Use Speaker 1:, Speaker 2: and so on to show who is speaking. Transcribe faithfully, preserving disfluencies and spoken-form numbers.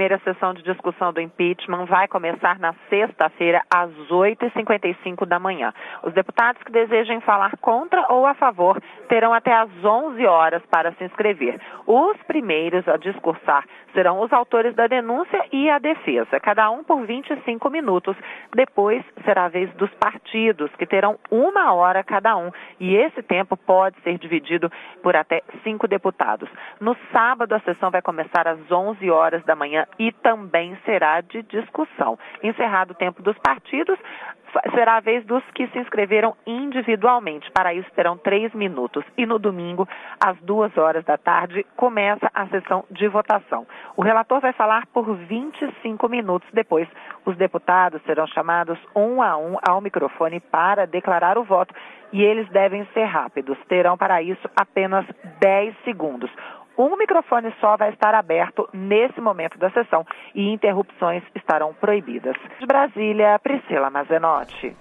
Speaker 1: primeira sessão de discussão do impeachment vai começar na sexta-feira, às oito e cinquenta e cinco da manhã. Os deputados que desejem falar contra ou a favor terão até às onze horas para se inscrever. Os primeiros a discursar serão os autores da denúncia e a defesa, cada um por vinte e cinco minutos. Depois será a vez dos partidos, que terão uma hora cada um, e esse tempo pode ser dividido por até cinco deputados. No sábado, a sessão vai começar às onze horas da manhã e também será de discussão. Encerrado o tempo dos partidos, será a vez dos que se inscreveram individualmente. Para isso, terão três minutos. E no domingo, às duas horas da tarde, começa a sessão de votação. O relator vai falar por vinte e cinco minutos. Depois, os deputados serão chamados um a um ao microfone para declarar o voto. E eles devem ser rápidos. Terão para isso apenas dez segundos. Um microfone só vai estar aberto nesse momento da sessão e interrupções estarão proibidas. De Brasília, Priscila Mazenotti.